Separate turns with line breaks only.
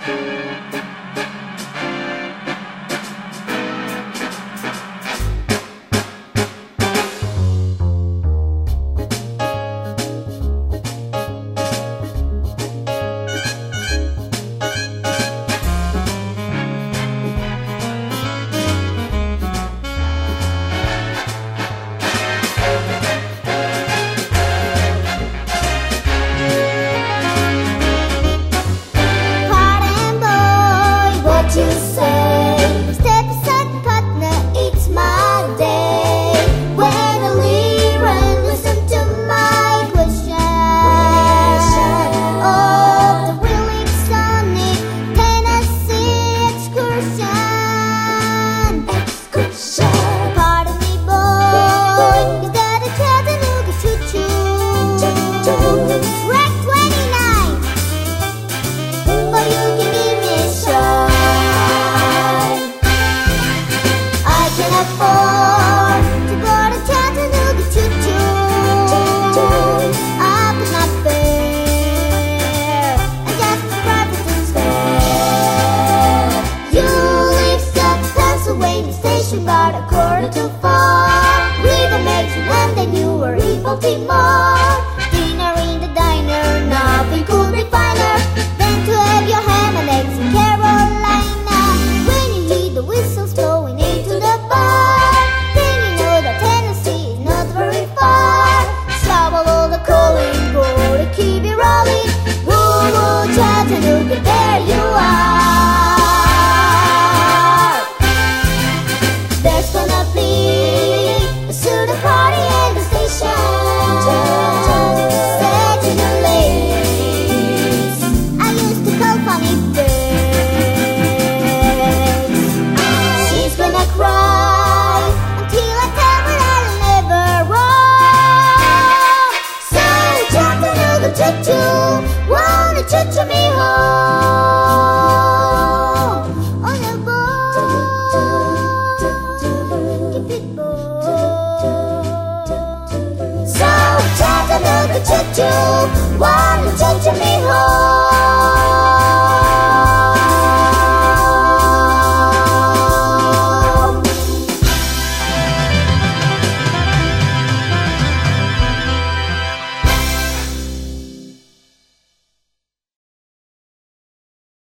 But a quarter to four, rhythm makes you and then you were able to more. Dinner in the diner, nothing could be finer than to have your ham and eggs in Carolina. When you hear the whistles blowing into the bar, then you know that Tennessee is not very far. Shovel all the calling, go to keep it rolling. Woo woo, Chattanooga, there you are. Wanna choo-choo me home on the boat, keep it boat. So Chattanooga choo-choo, wanna choo-choo me home.